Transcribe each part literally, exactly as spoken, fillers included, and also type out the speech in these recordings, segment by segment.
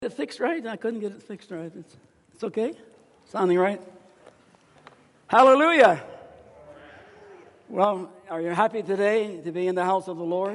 It fixed right? I couldn't get it fixed right. It's, it's okay? Sounding right? Hallelujah. Well, are you happy today to be in the house of the Lord?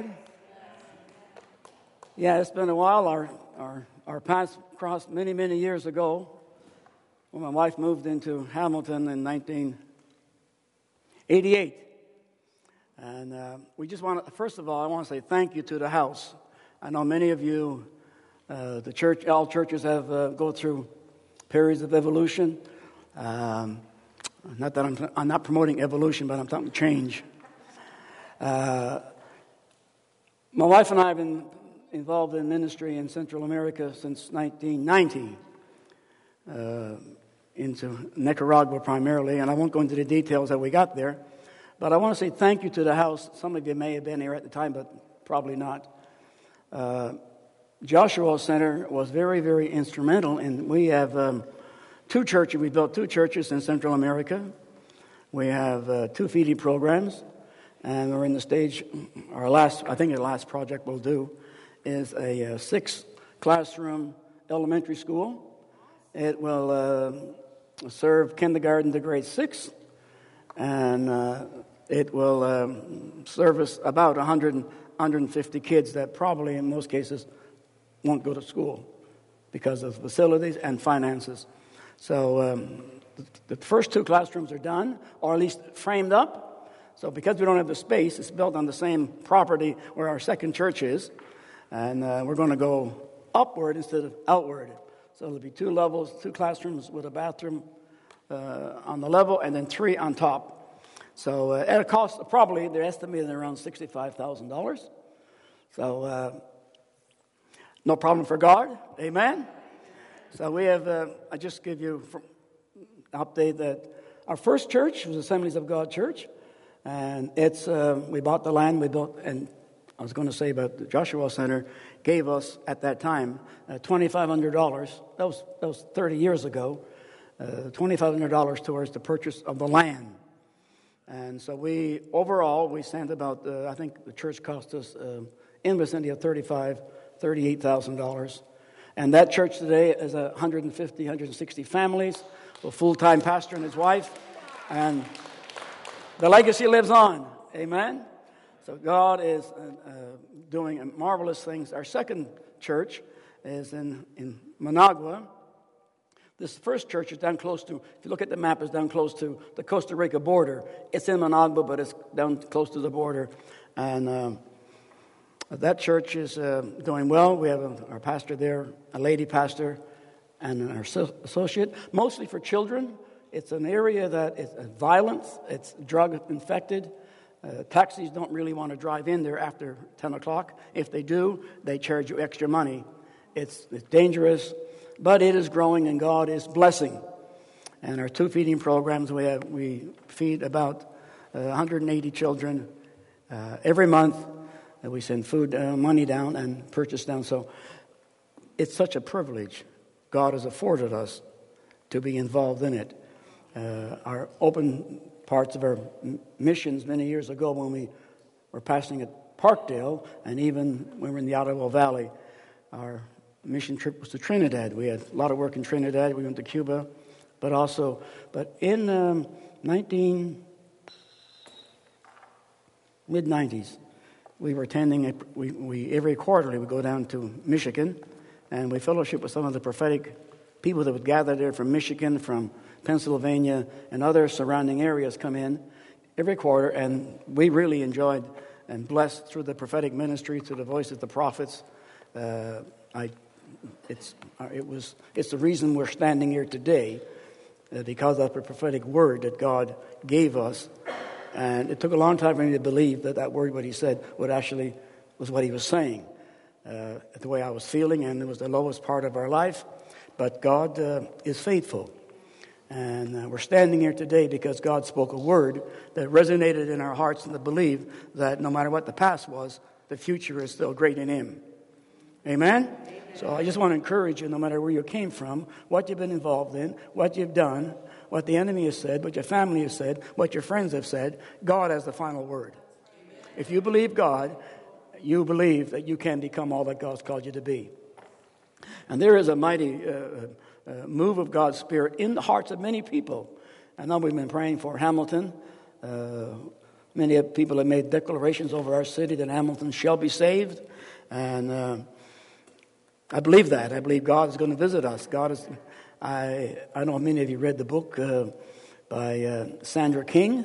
Yeah, it's been a while. Our our, our paths crossed many, many years ago when my wife moved into Hamilton in nineteen eighty-eight. And uh, we just want to, first of all, I want to say thank you to the house. I know many of you, uh, the church, all churches have uh, go through periods of evolution. Um, not that I'm, I'm not promoting evolution, but I'm talking change. Uh, my wife and I have been involved in ministry in Central America since nineteen ninety, uh, into Nicaragua primarily, and I won't go into the details how we got there. But I want to say thank you to the house. Some of you may have been here at the time, but probably not. Uh, Joshua Center was very, very instrumental, and we have um, two churches. We built two churches in Central America. We have uh, two feeding programs, and we're in the stage. Our last, I think, the last project we'll do is a uh, six-classroom elementary school. It will uh, serve kindergarten to grade six. And uh, it will um, service about one hundred, one hundred fifty kids that probably in most cases won't go to school because of facilities and finances. So um, the, the first two classrooms are done, or at least framed up. So because we don't have the space, it's built on the same property where our second church is. And uh, we're going to go upward instead of outward. So there'll be two levels, two classrooms with a bathroom Uh, on the level, and then three on top. So uh, at a cost of probably, they're estimating around sixty-five thousand dollars. So uh, no problem for God. Amen. So we have, uh, I just give you an update that our first church was Assemblies of God Church. And it's, uh, we bought the land, we built, and I was going to say about the Joshua Center, gave us at that time uh, twenty-five hundred dollars. That was, that was thirty years ago. Uh, twenty-five hundred dollars towards the purchase of the land. And so we, overall, we sent about, uh, I think the church cost us uh, in the vicinity of thirty-five thousand dollars, thirty-eight thousand dollars. And that church today is one hundred fifty, one hundred sixty families, a full-time pastor and his wife. And the legacy lives on. Amen? So God is uh, uh, doing marvelous things. Our second church is in, in Managua. This first church is down close to, if you look at the map, it's down close to the Costa Rica border. It's in Managua, but it's down close to the border. And um, that church is uh, doing well. We have a, our pastor there, a lady pastor, and our associate, mostly for children. It's an area that is violent. It's drug-infected. Uh, taxis don't really want to drive in there after ten o'clock. If they do, they charge you extra money. It's, it's dangerous. But it is growing, and God is blessing. And our two feeding programs, we have we feed about uh, one hundred eighty children uh, every month. And we send food, uh, money down, and purchase down. So it's such a privilege God has afforded us to be involved in it. Uh, our open parts of our missions many years ago when we were pastoring at Parkdale, and even when we were in the Ottawa Valley, our mission trip was to Trinidad. We had a lot of work in Trinidad. We went to Cuba, but also, but in um, nineteen mid nineties, we were attending. A, we we every quarterly we go down to Michigan, and we fellowship with some of the prophetic people that would gather there from Michigan, from Pennsylvania, and other surrounding areas. Come in every quarter, and we really enjoyed and blessed through the prophetic ministry, through the voice of the prophets. Uh, I. It's it was it's the reason we're standing here today, uh, because of the prophetic word that God gave us, and it took a long time for me to believe that that word, what He said, would actually was what He was saying. Uh, the way I was feeling, and it was the lowest part of our life, but God uh, is faithful, and uh, we're standing here today because God spoke a word that resonated in our hearts, and to believe that no matter what the past was, the future is still great in Him. Amen? So I just want to encourage you, no matter where you came from, what you've been involved in, what you've done, what the enemy has said, what your family has said, what your friends have said, God has the final word. If you believe God, you believe that you can become all that God's called you to be. And there is a mighty uh, uh, move of God's Spirit in the hearts of many people. I know we've been praying for Hamilton. Uh, many people have made declarations over our city that Hamilton shall be saved. And uh, I believe that. I believe God is going to visit us. God is. I I know many of you read the book uh, by uh, Sandra King.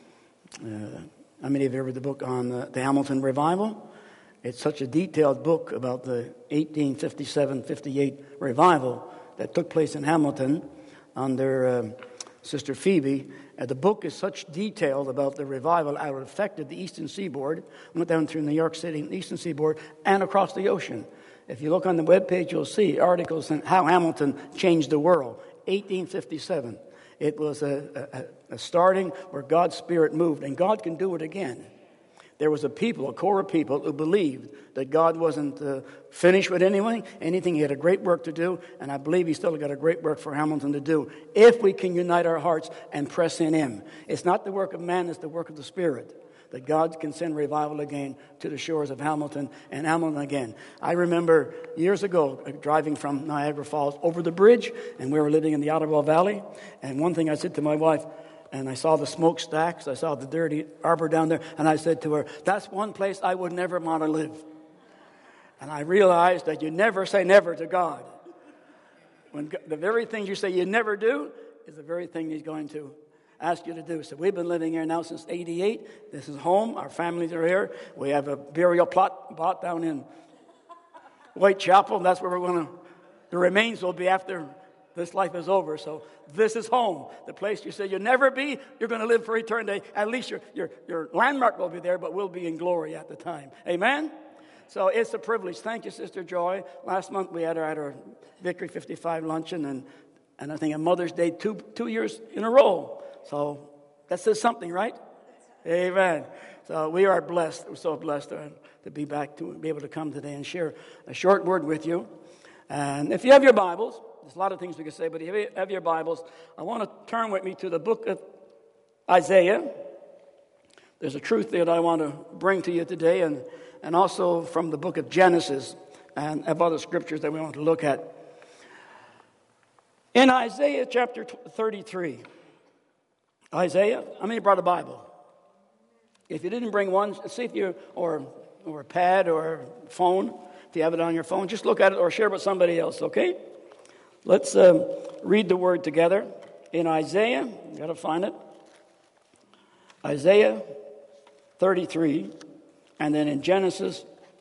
Uh, how many of you read the book on uh, the Hamilton revival? It's such a detailed book about the eighteen fifty-seven fifty-eight revival that took place in Hamilton under uh, Sister Phoebe. And the book is such detailed about the revival, how it affected the Eastern Seaboard, went down through New York City, the Eastern Seaboard, and across the ocean. If you look on the webpage, you'll see articles on how Hamilton changed the world. eighteen fifty-seven. It was a, a, a starting where God's Spirit moved, and God can do it again. There was a people, a core of people who believed that God wasn't uh, finished with anything, anything. He had a great work to do, and I believe He's still got a great work for Hamilton to do if we can unite our hearts and press in Him. It's not the work of man, it's the work of the Spirit, that God can send revival again to the shores of Hamilton and Hamilton again. I remember years ago uh, driving from Niagara Falls over the bridge, and we were living in the Ottawa Valley, and one thing I said to my wife, and I saw the smokestacks, I saw the dirty arbor down there, and I said to her, that's one place I would never want to live. And I realized that you never say never to God. When the very things you say you never do is the very thing He's going to ask you to do. So we've been living here now since eighty-eight. This is home. Our families are here. We have a burial plot bought down in Whitechapel. That's where we're going to, the remains will be after this life is over. So this is home. The place you say you'll never be, you're going to live for eternity. At least your, your, your landmark will be there, but we'll be in glory at the time. Amen? So it's a privilege. Thank you, Sister Joy. Last month we had our, at our Victory fifty-five luncheon, and, and I think a Mother's Day two, two years in a row. So that says something, right? Amen. So we are blessed. We're so blessed to, to be back, to be able to come today and share a short word with you. And if you have your Bibles, there's a lot of things we could say, but if you have your Bibles, I want to turn with me to the book of Isaiah. There's a truth there that I want to bring to you today, and, and also from the book of Genesis, and have other scriptures that we want to look at. In Isaiah chapter thirty-three, Isaiah, how many brought a Bible? If you didn't bring one, see if you, or, or a pad or a phone, if you have it on your phone, just look at it or share it with somebody else, okay? Let's um, read the word together. In Isaiah, you got to find it. Isaiah thirty-three, and then in Genesis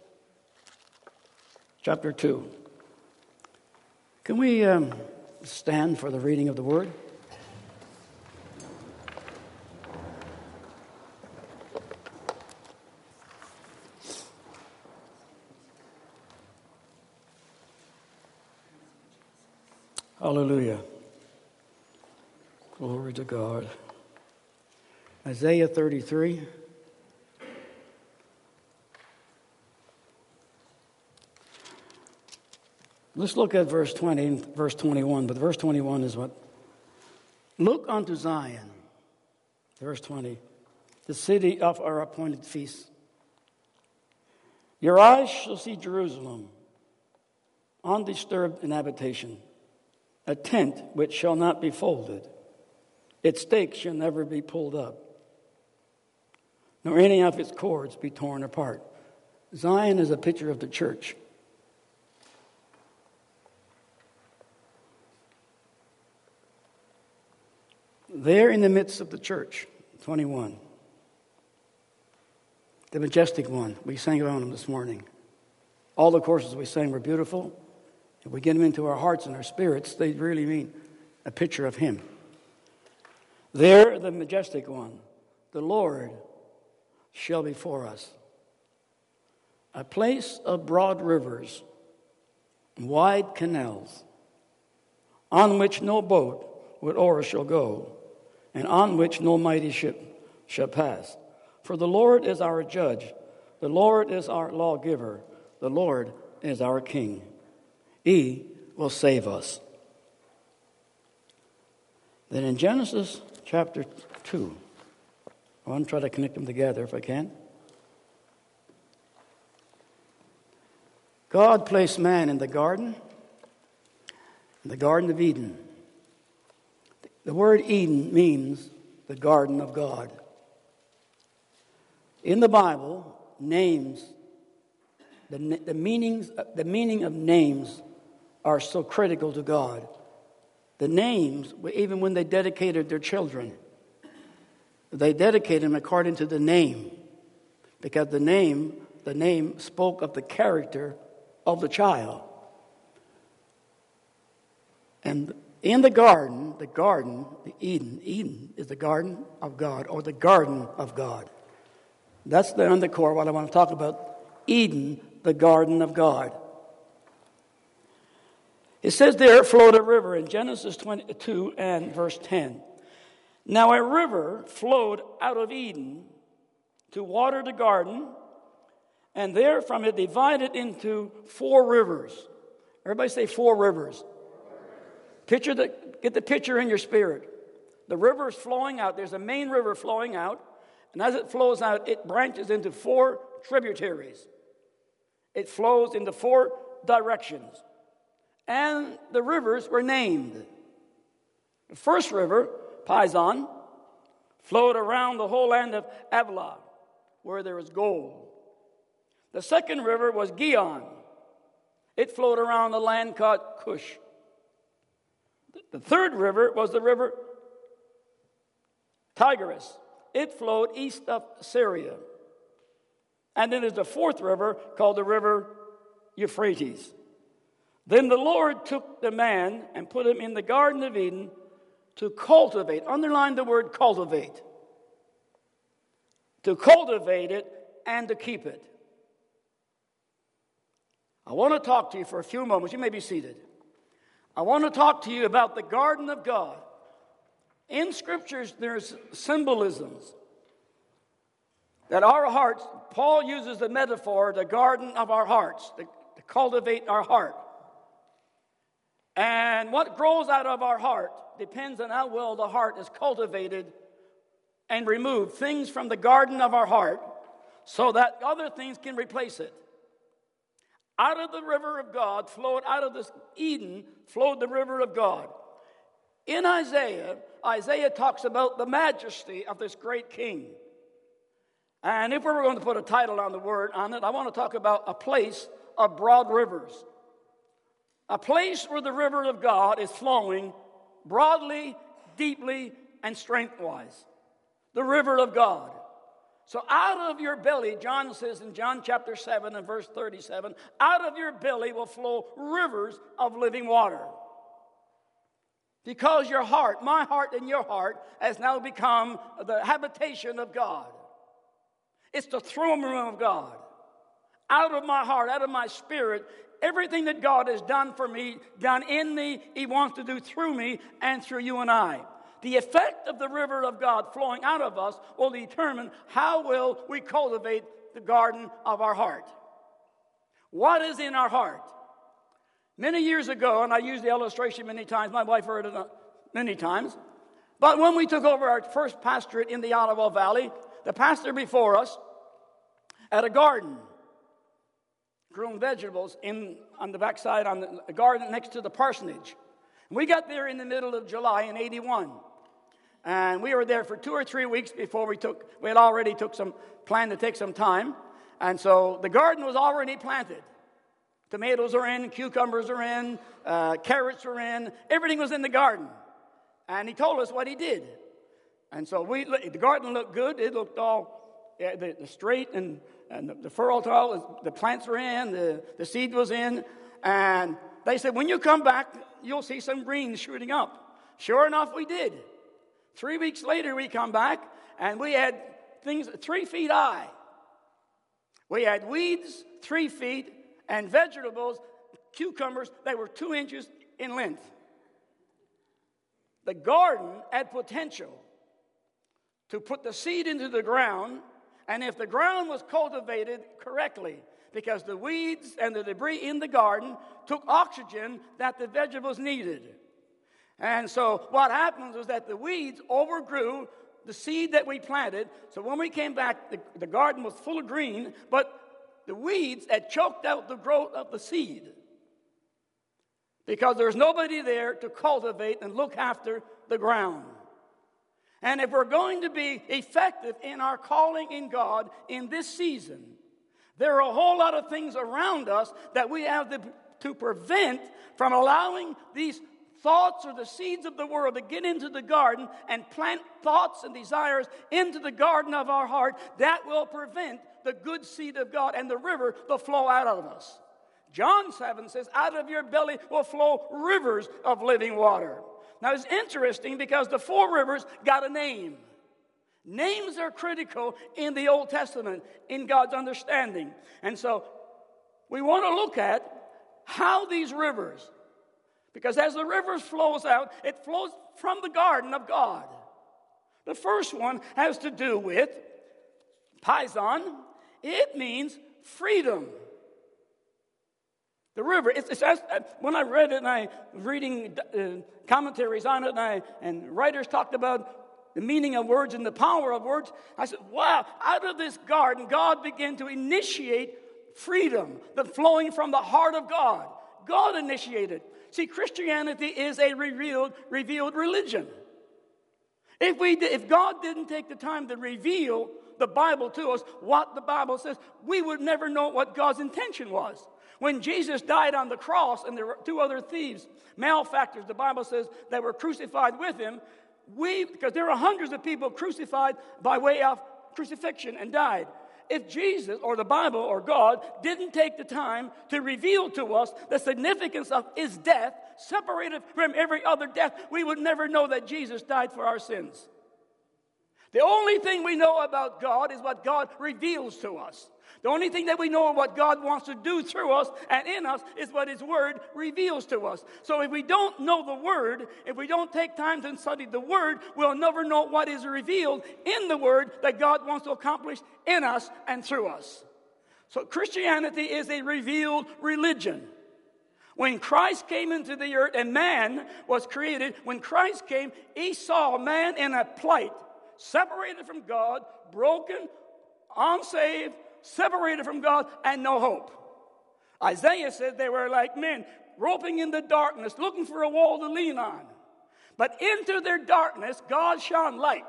chapter two. Can we um, stand for the reading of the word? Hallelujah. Glory to God. Isaiah thirty-three. Let's look at verse twenty and verse twenty-one. But verse twenty-one is what? Look unto Zion. Verse twenty. The city of our appointed feast. Your eyes shall see Jerusalem, undisturbed in habitation. A tent which shall not be folded. Its stakes shall never be pulled up, nor any of its cords be torn apart. Zion is a picture of the church. There in the midst of the church, twenty-one, the majestic one, we sang about him this morning. All the courses we sang were beautiful. If we get them into our hearts and our spirits, they really mean a picture of Him. There, the majestic one, the Lord, shall be for us. A place of broad rivers, wide canals, on which no boat with oars shall go, and on which no mighty ship shall pass. For the Lord is our judge, the Lord is our lawgiver, the Lord is our king. He will save us. Then in Genesis chapter two, I want to try to connect them together if I can. God placed man in the garden The Garden of Eden. The word Eden means the garden of God. In the Bible, names, the, the, meanings, the meaning of names are so critical to God. The names, even when they dedicated their children, they dedicated them according to the name, because the name, the name spoke of the character of the child. And in the garden, the garden, the Eden, Eden is the garden of God, or the garden of God. That's the undercore what I want to talk about. Eden, the garden of God. It says there flowed a river in Genesis twenty-two and verse ten. Now a river flowed out of Eden to water the garden, and there from it divided into four rivers. Everybody say four rivers. Picture the, get the picture in your spirit. The river is flowing out. There's a main river flowing out. And as it flows out, it branches into four tributaries. It flows into four directions. And the rivers were named. The first river, Pison, flowed around the whole land of Avila, where there was gold. The second river was Gihon. It flowed around the land called Cush. The third river was the river Tigris. It flowed east of Syria. And then there's the fourth river called the river Euphrates. Then the Lord took the man and put him in the Garden of Eden to cultivate. Underline the word cultivate. To cultivate it and to keep it. I want to talk to you for a few moments. You may be seated. I want to talk to you about the garden of God. In scriptures, there's symbolisms that our hearts, Paul uses the metaphor, the garden of our hearts, to, to cultivate our heart. And what grows out of our heart depends on how well the heart is cultivated and removed. Things from the garden of our heart so that other things can replace it. Out of the river of God flowed, out of this Eden flowed the river of God. In Isaiah, Isaiah talks about the majesty of this great king. And if we were going to put a title on the word on it, I want to talk about a place of broad rivers. A place where the river of God is flowing broadly, deeply, and strength-wise. The river of God. So out of your belly, John says in John chapter seven and verse thirty-seven, out of your belly will flow rivers of living water. Because your heart, my heart and your heart, has now become the habitation of God. It's the throne room of God. Out of my heart, out of my spirit, everything that God has done for me, done in me, He wants to do through me and through you and I. The effect of the river of God flowing out of us will determine how will we cultivate the garden of our heart. What is in our heart? Many years ago, and I used the illustration many times, my wife heard it many times, but when we took over our first pastorate in the Ottawa Valley, the pastor before us had a garden, growing vegetables in on the backside on the garden next to the parsonage. And we got there in the middle of July in eighty-one. And we were there for two or three weeks before we took, we had already took some, planned to take some time. And so the garden was already planted. Tomatoes are in, cucumbers are in, uh, carrots are in, everything was in the garden. And he told us what he did. And so we, the garden looked good. It looked all yeah, the, the straight and, and the, the furrow tile, the plants were in, the, the seed was in. And they said, when you come back, you'll see some greens shooting up. Sure enough, we did. Three weeks later, we come back, and we had things three feet high. We had weeds three feet and vegetables, cucumbers, that were two inches in length. The garden had potential to put the seed into the ground, and if the ground was cultivated correctly, because the weeds and the debris in the garden took oxygen that the vegetables needed. And so what happens was that the weeds overgrew the seed that we planted. So when we came back, the, the garden was full of green, but the weeds had choked out the growth of the seed. because there's nobody there to cultivate and look after the ground. And if we're going to be effective in our calling in God in this season, there are a whole lot of things around us that we have to, to prevent from allowing these thoughts or the seeds of the world to get into the garden and plant thoughts and desires into the garden of our heart that will prevent the good seed of God and the river to flow out of us. John seven says, out of your belly will flow rivers of living water. Now it's interesting because the four rivers got a name. Names are critical in the Old Testament, in God's understanding. And so we want to look at how these rivers, because as the rivers flows out, it flows from the garden of God. The first one has to do with paisan. It means freedom. The river, it's, it's, when I read it and I was reading uh, commentaries on it and, I, and writers talked about the meaning of words and the power of words, I said, wow, out of this garden, God began to initiate freedom, the flowing from the heart of God. God initiated. See, Christianity is a revealed, revealed religion. If we, if God didn't take the time to reveal the Bible to us, what the Bible says, we would never know what God's intention was. When Jesus died on the cross and there were two other thieves, malefactors, the Bible says, that were crucified with him, we, because there are hundreds of people crucified by way of crucifixion and died. If Jesus or the Bible or God didn't take the time to reveal to us the significance of his death, separated from every other death, we would never know that Jesus died for our sins. The only thing we know about God is what God reveals to us. The only thing that we know of what God wants to do through us and in us is what his word reveals to us. So if we don't know the word, if we don't take time to study the word, we'll never know what is revealed in the word that God wants to accomplish in us and through us. So Christianity is a revealed religion. When Christ came into the earth and man was created, when Christ came, he saw man in a plight, separated from God, broken, unsaved, separated from God, and no hope. Isaiah said they were like men groping in the darkness, looking for a wall to lean on. But into their darkness, God shone light.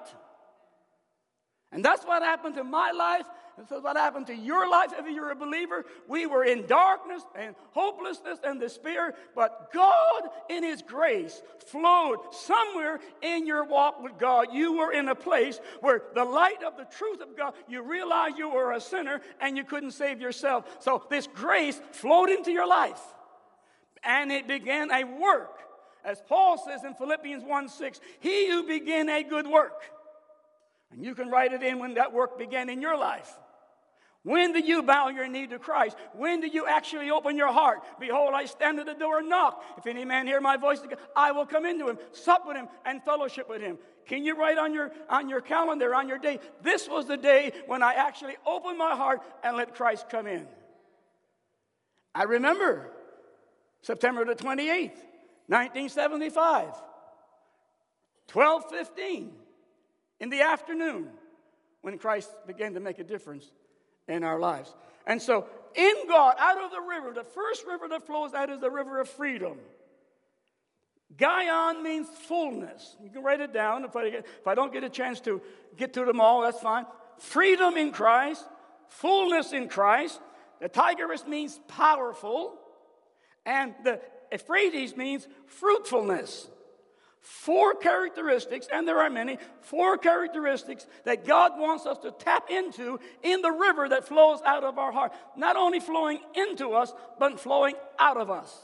And that's what happened to my life. That's what happened to your life if you're a believer. We were in darkness and hopelessness and despair, but God in his grace flowed somewhere in your walk with God. You were in a place where the light of the truth of God, you realized you were a sinner and you couldn't save yourself. So this grace flowed into your life and it began a work. As Paul says in Philippians one six, he who began a good work. And you can write it in when that work began in your life. When do you bow your knee to Christ? When do you actually open your heart? Behold, I stand at the door and knock. If any man hear my voice, I will come into him, sup with him, and fellowship with him. Can you write on your, on your calendar, on your day, this was the day when I actually opened my heart and let Christ come in. I remember September the twenty-eighth, nineteen seventy-five, twelve fifteen in the afternoon when Christ began to make a difference in our lives. And so in God, out of the river, the first river that flows out is the river of freedom. Gaion means fullness. You can write it down. If I, get, if I don't get a chance to get to them all, that's fine. Freedom in Christ, fullness in Christ. The Tigris means powerful. And the Euphrates means fruitfulness. Four characteristics, and there are many, four characteristics that God wants us to tap into in the river that flows out of our heart. Not only flowing into us, but flowing out of us.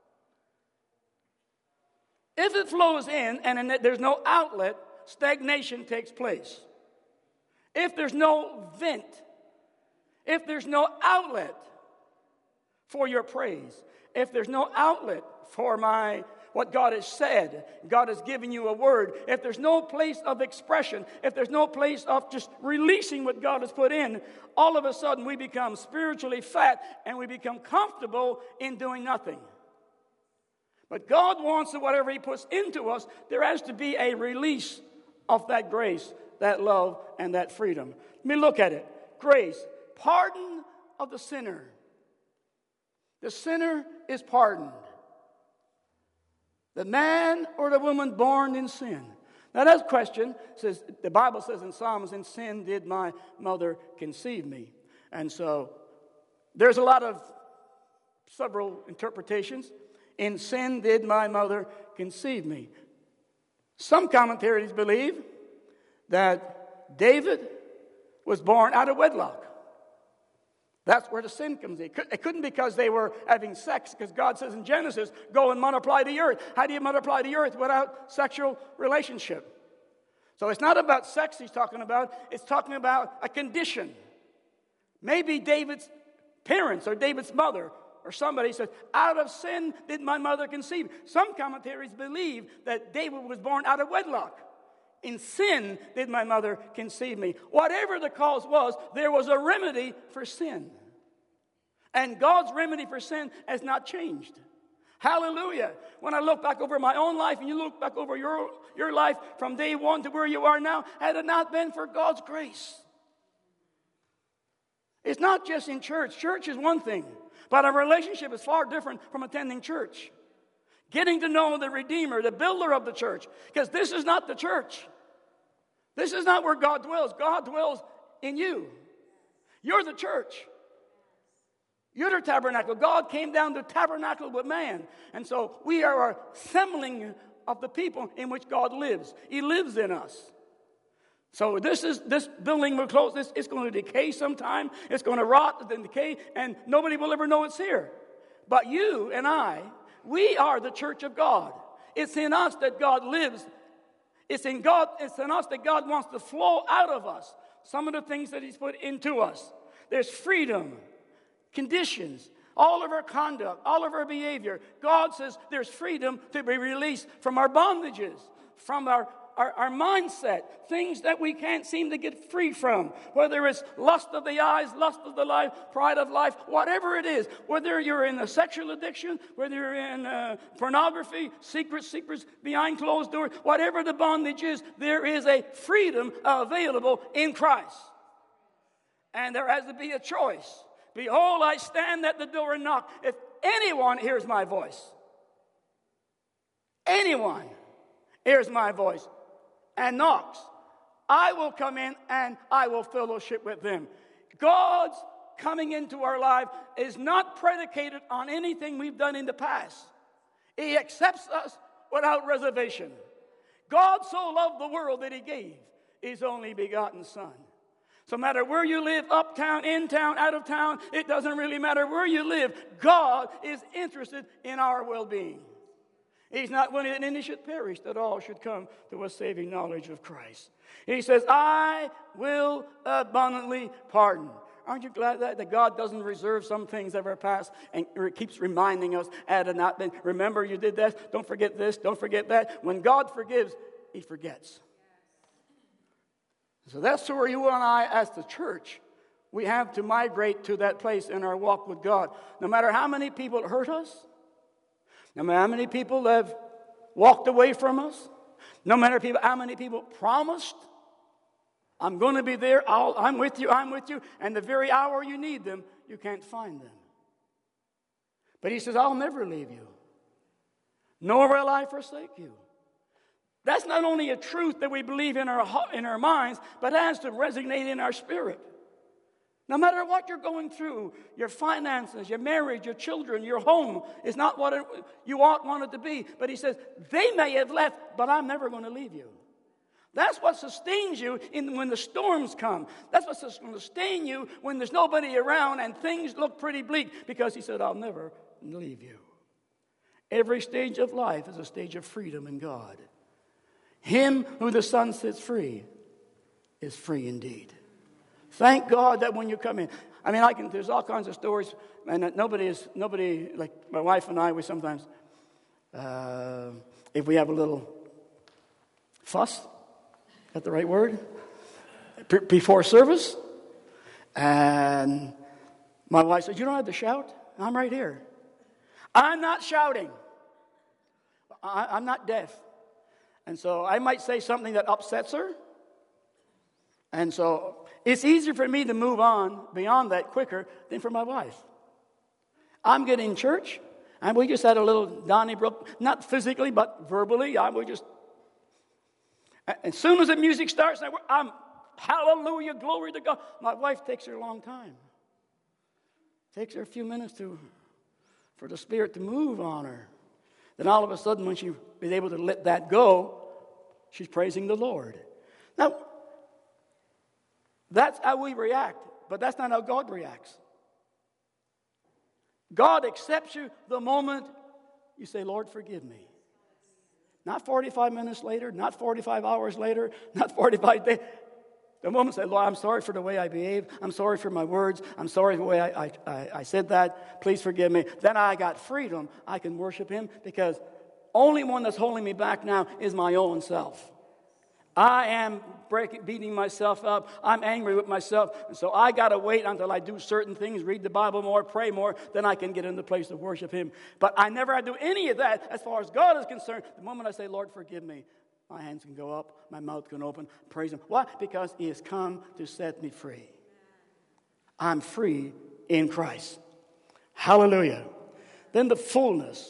If it flows in and there's no outlet, stagnation takes place. If there's no vent, if there's no outlet for your praise, if there's no outlet for my what God has said, God has given you a word. If there's no place of expression, if there's no place of just releasing what God has put in, all of a sudden we become spiritually fat and we become comfortable in doing nothing. But God wants that whatever he puts into us, there has to be a release of that grace, that love, and that freedom. Let me look at it. Grace, pardon of the sinner. The sinner is pardoned. The man or the woman born in sin. Now that's a question. Says, the Bible says in Psalms, in sin did my mother conceive me. And so there's a lot of several interpretations. In sin did my mother conceive me. Some commentaries believe that David was born out of wedlock. That's where the sin comes in. It couldn't be because they were having sex, because God says in Genesis, go and multiply the earth. How do you multiply the earth without sexual relationship? So it's not about sex he's talking about. It's talking about a condition. Maybe David's parents or David's mother or somebody says, out of sin did my mother conceive. Some commentaries believe that David was born out of wedlock. In sin did my mother conceive me. Whatever the cause was, there was a remedy for sin. And God's remedy for sin has not changed. Hallelujah. When I look back over my own life and you look back over your, your life from day one to where you are now, had it not been for God's grace. It's not just in church. Church is one thing, but a relationship is far different from attending church. Getting to know the Redeemer, the builder of the church. Because this is not the church. This is not where God dwells. God dwells in you. You're the church. You're the tabernacle. God came down to tabernacle with man. And so we are a assembling of the people in which God lives. He lives in us. So this is this building will close. This it's going to decay sometime. It's going to rot and decay, and nobody will ever know it's here. But you and I, we are the church of God. It's in us that God lives. It's in God. It's in us that God wants to flow out of us. Some of the things that He's put into us. There's freedom, conditions, all of our conduct, all of our behavior. God says there's freedom to be released from our bondages, from our Our, our mindset, things that we can't seem to get free from, whether it's lust of the eyes, lust of the life, pride of life, whatever it is, whether you're in a sexual addiction, whether you're in uh, pornography, secret secrets behind closed doors, whatever the bondage is, there is a freedom available in Christ. And there has to be a choice. Behold, I stand at the door and knock. If anyone hears my voice, anyone hears my voice, and knocks, I will come in and I will fellowship with them. God's coming into our life is not predicated on anything we've done in the past. He accepts us without reservation. God so loved the world that He gave His only begotten Son. So no matter where you live, uptown, in town, out of town, it doesn't really matter where you live. God is interested in our well-being. He's not willing that any should perish, that all should come to a saving knowledge of Christ. He says, I will abundantly pardon. Aren't you glad that, that God doesn't reserve some things of our past and keeps reminding us, had it not been, remember you did that, don't forget this, don't forget that. When God forgives, He forgets. So that's where you and I, as the church, we have to migrate to that place in our walk with God. No matter how many people hurt us, no matter how many people have walked away from us, no matter people, how many people promised, I'm going to be there, I'll, I'm with you, I'm with you, and the very hour you need them, you can't find them. But He says, I'll never leave you, nor will I forsake you. That's not only a truth that we believe in our, in our minds, but it has to resonate in our spirit. No matter what you're going through, your finances, your marriage, your children, your home is not what it, you ought want it to be. But He says, they may have left, but I'm never going to leave you. That's what sustains you in, when the storms come. That's what's going to sustain you when there's nobody around and things look pretty bleak. Because He said, I'll never leave you. Every stage of life is a stage of freedom in God. Him who the Son sets free is free indeed. Thank God that when you come in, I mean, I can. There's all kinds of stories, and nobody is nobody like my wife and I. We sometimes, uh, if we have a little fuss, is that the right word? P- before service, and my wife says, "You don't have to shout. I'm right here." I'm not shouting. I, I'm not deaf, and so I might say something that upsets her, and so. It's easier for me to move on beyond that quicker than for my wife. I'm getting church, And we just had a little Donnybrook, not physically, but verbally. I we just, as soon as the music starts, I'm, hallelujah, glory to God. My wife takes her a long time. Takes her a few minutes to, for the Spirit to move on her. Then all of a sudden, when she's able to let that go, she's praising the Lord. Now, that's how we react, but that's not how God reacts. God accepts you the moment you say, Lord, forgive me. Not forty-five minutes later, not forty-five hours later, not forty-five days. The moment you say, Lord, I'm sorry for the way I behaved. I'm sorry for my words. I'm sorry for the way I, I, I said that. Please forgive me. Then I got freedom. I can worship Him because only one that's holding me back now is my own self. I am breaking, beating myself up. I'm angry with myself. And so I got to wait until I do certain things, read the Bible more, pray more, then I can get in the place to worship Him. But I never had to do any of that as far as God is concerned. The moment I say, Lord, forgive me, my hands can go up, my mouth can open, praise Him. Why? Because He has come to set me free. I'm free in Christ. Hallelujah. Then the fullness,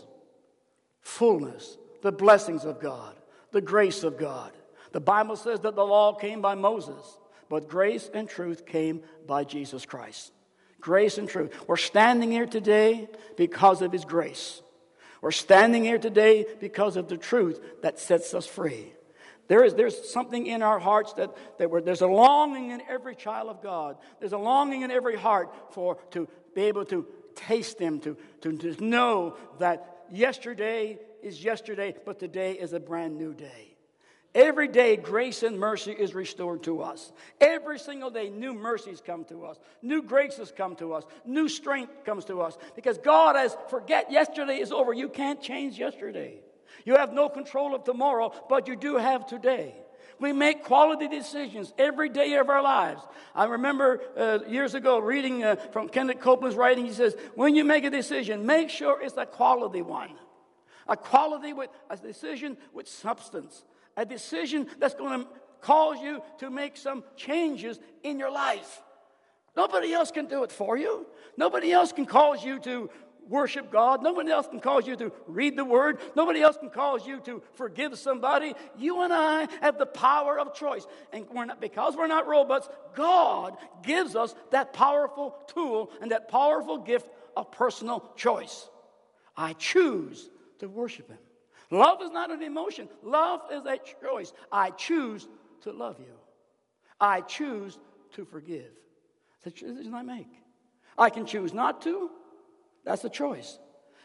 fullness, the blessings of God, the grace of God. The Bible says that the law came by Moses, but grace and truth came by Jesus Christ. Grace and truth. We're standing here today because of His grace. We're standing here today because of the truth that sets us free. There is there's something in our hearts that, that we're, there's a longing in every child of God. There's a longing in every heart for to be able to taste Him, to, to, to know that yesterday is yesterday, but today is a brand new day. Every day, grace and mercy is restored to us. Every single day, new mercies come to us. New graces come to us. New strength comes to us. Because God has, forget yesterday is over. You can't change yesterday. You have no control of tomorrow, but you do have today. We make quality decisions every day of our lives. I remember uh, years ago reading uh, from Kenneth Copeland's writing. He says, when you make a decision, make sure it's a quality one. A quality with a decision with substance. A decision that's going to cause you to make some changes in your life. Nobody else can do it for you. Nobody else can cause you to worship God. Nobody else can cause you to read the Word. Nobody else can cause you to forgive somebody. You and I have the power of choice. And we're not, because we're not robots, God gives us that powerful tool and that powerful gift of personal choice. I choose to worship Him. Love is not an emotion. Love is a choice. I choose to love you. I choose to forgive. It's a decision I make. I can choose not to. That's a choice.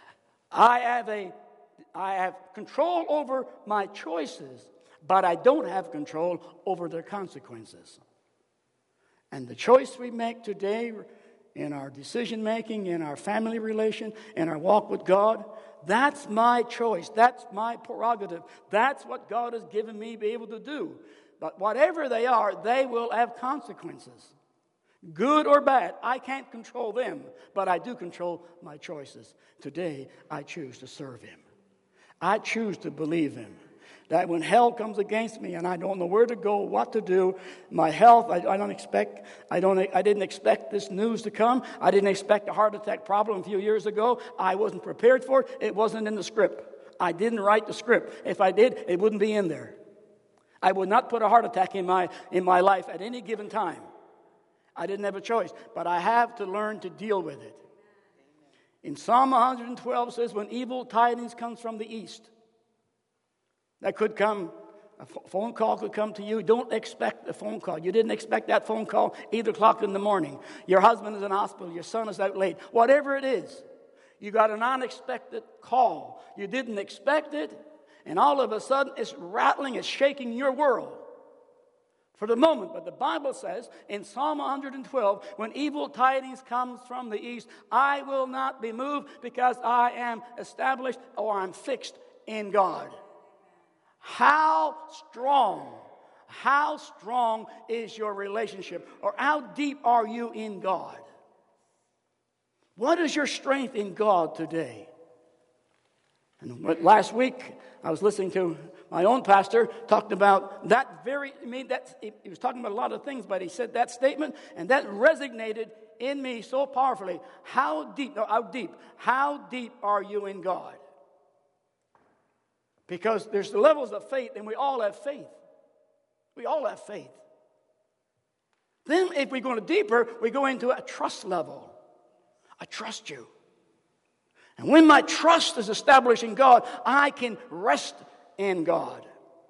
I have a, I have control over my choices, but I don't have control over their consequences. And the choice we make today in our decision making, in our family relation, in our walk with God, that's my choice. That's my prerogative. That's what God has given me to be able to do. But whatever they are, they will have consequences. Good or bad, I can't control them, but I do control my choices. Today, I choose to serve Him. I choose to believe Him. That when hell comes against me and I don't know where to go, what to do, my health, I, I don't expect, I don't, I didn't expect this news to come. I didn't expect a heart attack problem a few years ago. I wasn't prepared for it. It wasn't in the script. I didn't write the script. If I did, it wouldn't be in there. I would not put a heart attack in my in my life at any given time. I didn't have a choice, but I have to learn to deal with it. In Psalm one twelve it says, when evil tidings comes from the east, that could come, a phone call could come to you. Don't expect a phone call. You didn't expect that phone call eight o'clock in the morning. Your husband is in hospital. Your son is out late. Whatever it is, you got an unexpected call. You didn't expect it, and all of a sudden it's rattling, it's shaking your world for the moment. But the Bible says in Psalm one twelve, when evil tidings comes from the east, I will not be moved because I am established or I'm fixed in God. How strong, how strong is your relationship? Or how deep are you in God? What is your strength in God today? And last week, I was listening to my own pastor talking about that very, I mean, that, he was talking about a lot of things, but he said that statement, and that resonated in me so powerfully. How deep, no, how deep, how deep are you in God? Because there's the levels of faith, and we all have faith. We all have faith. Then if we go deeper, we go into a trust level. I trust you. And when my trust is established in God, I can rest in God.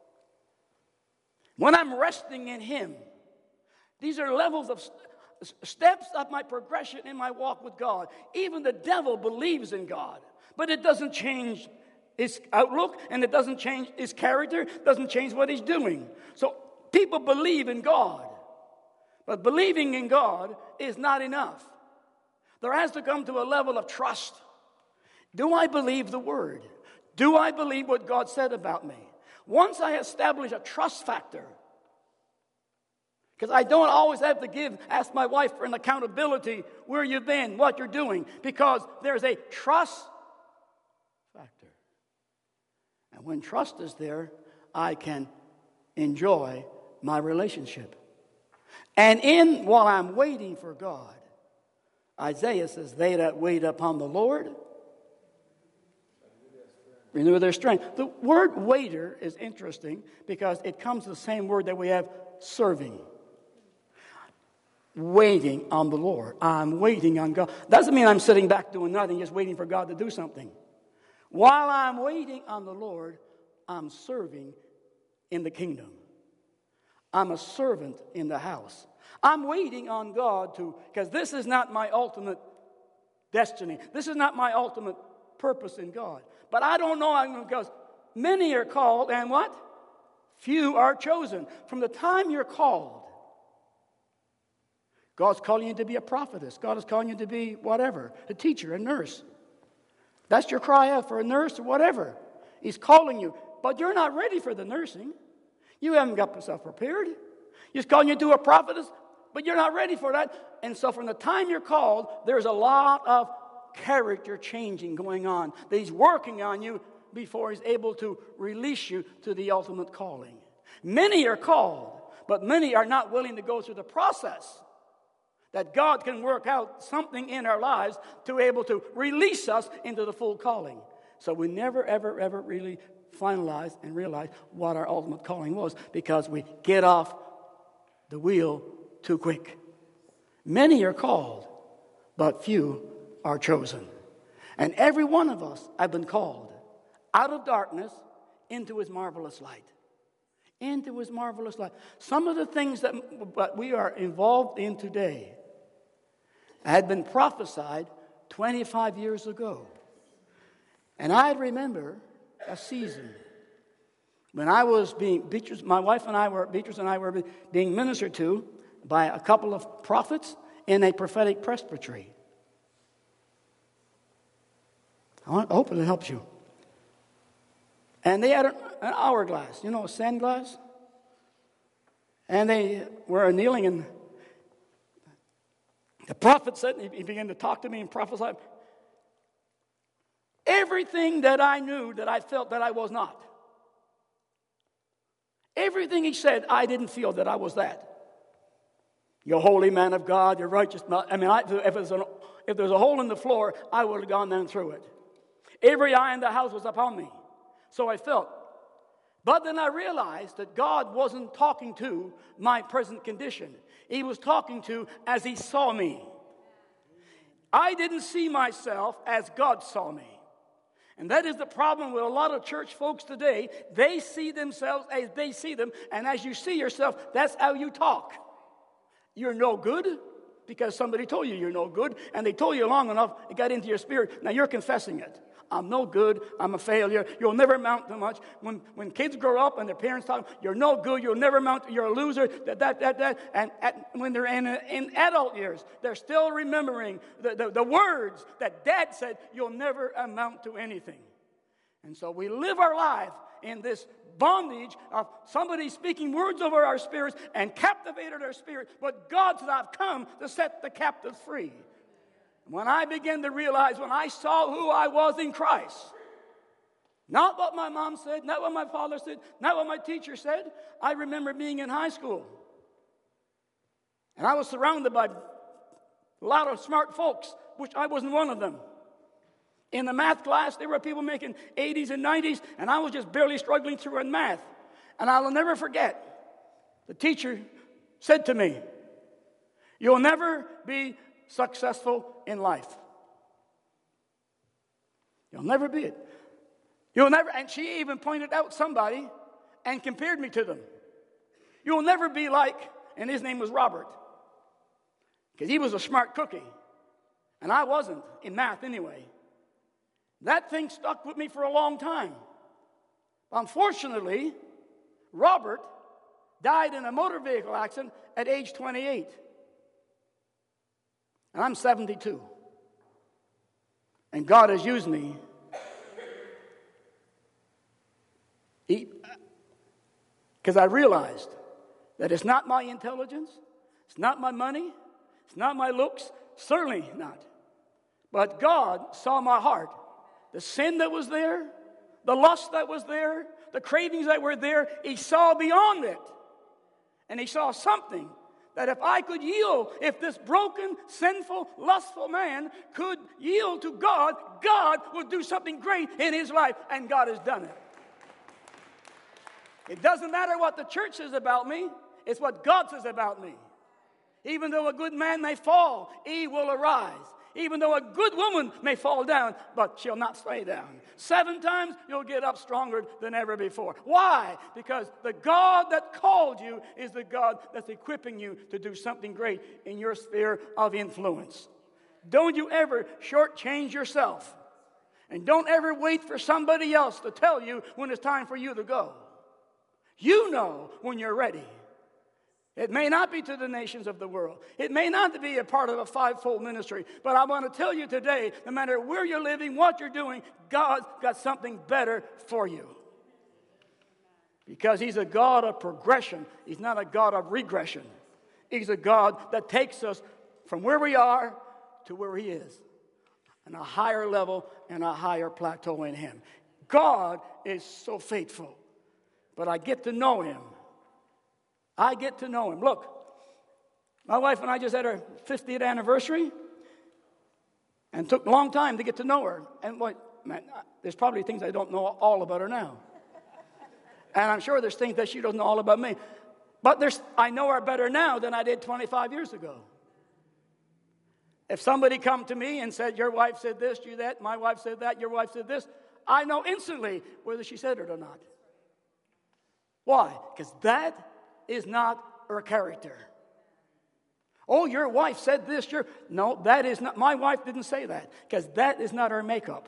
When I'm resting in Him, these are levels of st- steps of my progression in my walk with God. Even the devil believes in God, but it doesn't change his outlook, and it doesn't change his character, doesn't change what he's doing. So people believe in God, but believing in God is not enough. There has to come to a level of trust. Do I believe the Word? Do I believe what God said about me? Once I establish a trust factor, because I don't always have to give, ask my wife for an accountability, where you've been, what you're doing, because there's a trust factor. And when trust is there, I can enjoy my relationship. And in, while I'm waiting for God, Isaiah says, they that wait upon the Lord renew their strength. The word waiter is interesting because it comes the same word that we have serving. Waiting on the Lord. I'm waiting on God. Doesn't mean I'm sitting back doing nothing, just waiting for God to do something. While I'm waiting on the Lord, I'm serving in the kingdom. I'm a servant in the house. I'm waiting on God to, because this is not my ultimate destiny. This is not my ultimate purpose in God. But I don't know, because many are called, and what? Few are chosen. From the time you're called, God's calling you to be a prophetess. God is calling you to be whatever, a teacher, a nurse. That's your cry out for a nurse or whatever. He's calling you. But you're not ready for the nursing. You haven't got yourself prepared. He's calling you to a prophetess, but you're not ready for that. And so from the time you're called, there's a lot of character changing going on that He's working on you before He's able to release you to the ultimate calling. Many are called, but many are not willing to go through the process that God can work out something in our lives to be able to release us into the full calling. So we never, ever, ever really finalize and realize what our ultimate calling was because we get off the wheel too quick. Many are called, but few are chosen. And every one of us have been called out of darkness into His marvelous light. Into His marvelous light. Some of the things that we are involved in today had been prophesied twenty-five years ago. And I remember a season when I was being, Beatrice, my wife and I were, Beatrice and I were being ministered to by a couple of prophets in a prophetic presbytery. I hope it helps you. And they had an hourglass, you know, a sand glass. And they were kneeling, and the prophet said, he began to talk to me and prophesy. Everything that I knew that I felt that I was not. Everything he said, I didn't feel that I was that. You're a holy man of God, you're righteous. I mean, I, if, there's an, if there's a hole in the floor, I would have gone down through it. Every eye in the house was upon me. So I felt. But then I realized that God wasn't talking to my present condition. He was talking to as He saw me. I didn't see myself as God saw me. And that is the problem with a lot of church folks today. They see themselves as they see them, and as you see yourself, that's how you talk. You're no good because somebody told you you're no good, and they told you long enough, it got into your spirit. Now you're confessing it. I'm no good. I'm a failure. You'll never amount to much. When when kids grow up and their parents talk, you're no good. You'll never amount to, you're a loser. That, that, that, that. And at, when they're in, in adult years, they're still remembering the, the, the words that Dad said, you'll never amount to anything. And so we live our life in this bondage of somebody speaking words over our spirits and captivated our spirit. But God said, I've come to set the captive free. When I began to realize, when I saw who I was in Christ, not what my mom said, not what my father said, not what my teacher said. I remember being in high school. And I was surrounded by A lot of smart folks, which I wasn't one of them. In the math class, there were people making eighties and nineties, and I was just barely struggling through in math. And I will never forget, the teacher said to me, "You'll never be successful in life. You'll never be it. You'll never," and she even pointed out somebody and compared me to them. "You'll never be like," and his name was Robert, because he was a smart cookie, and I wasn't, in math anyway. That thing stuck with me for a long time. Unfortunately, Robert died in a motor vehicle accident at age twenty-eight. And I'm seventy-two. And God has used me. Because I realized that it's not my intelligence, it's not my money, it's not my looks, certainly not. But God saw my heart. The sin that was there, the lust that was there, the cravings that were there, He saw beyond it. And He saw something that if I could yield, if this broken, sinful, lustful man could yield to God, God would do something great in his life, and God has done it. It doesn't matter what the church says about me, it's what God says about me. Even though a good man may fall, he will arise. Even though a good woman may fall down, but she'll not stay down. Seven times, you'll get up stronger than ever before. Why? Because the God that called you is the God that's equipping you to do something great in your sphere of influence. Don't you ever shortchange yourself. And don't ever wait for somebody else to tell you when it's time for you to go. You know when you're ready. It may not be to the nations of the world. It may not be a part of a fivefold ministry. But I want to tell you today, no matter where you're living, what you're doing, God's got something better for you. Because He's a God of progression. He's not a God of regression. He's a God that takes us from where we are to where He is. On a higher level and a higher plateau in Him. God is so faithful. But I get to know Him. I get to know Him. Look, my wife and I just had our fiftieth anniversary, and it took a long time to get to know her. And boy, man, there's probably things I don't know all about her now. And I'm sure there's things that she doesn't know all about me. But there's, I know her better now than I did twenty-five years ago. If somebody come to me and said, "Your wife said this, you that, my wife said that, your wife said this," I know instantly whether she said it or not. Why? Because that is not her character. "Oh, your wife said this. Your no, that is not. My wife didn't say that, because that is not her makeup.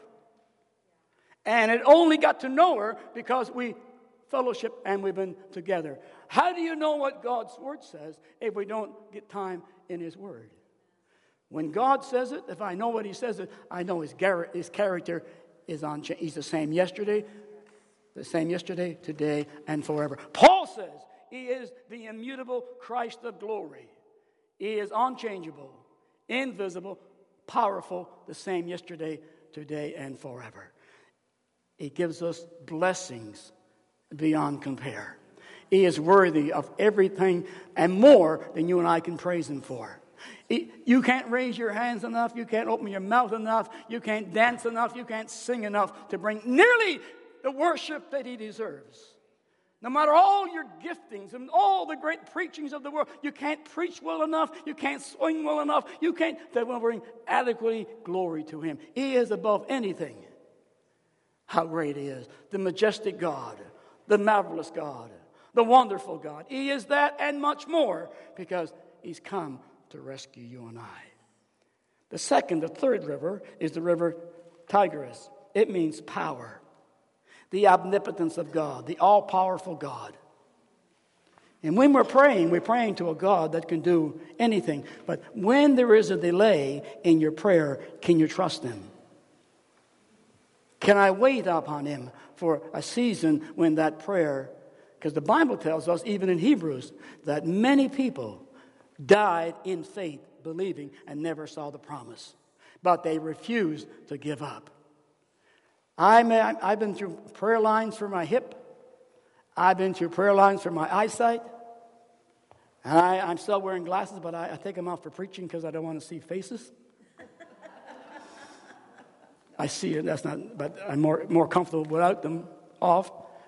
And it only got to know her because we fellowship and we've been together. How do you know what God's Word says if we don't get time in His Word? When God says it, if I know what He says it, I know His, gar- his character is on. He's the same yesterday, the same yesterday, today, and forever. Paul says He is the immutable Christ of glory. He is unchangeable, invisible, powerful, the same yesterday, today, and forever. He gives us blessings beyond compare. He is worthy of everything and more than you and I can praise Him for. He, you can't raise your hands enough. You can't open your mouth enough. You can't dance enough. You can't sing enough to bring nearly the worship that He deserves. No matter all your giftings and all the great preachings of the world, you can't preach well enough, you can't swing well enough, you can't, that will bring adequately glory to Him. He is above anything. How great He is. The majestic God, the marvelous God, the wonderful God. He is that and much more, because He's come to rescue you and I. The second, the third river is the river Tigris. It means power. The omnipotence of God, the all-powerful God. And when we're praying, we're praying to a God that can do anything. But when there is a delay in your prayer, can you trust Him? Can I wait upon Him for a season when that prayer, because the Bible tells us, even in Hebrews, that many people died in faith, believing, and never saw the promise. But they refused to give up. I may, I've been through prayer lines for my hip. I've been through prayer lines for my eyesight. And I, I'm still wearing glasses, but I, I take them off for preaching because I don't want to see faces. I see it, that's not, but I'm more, more comfortable without them off.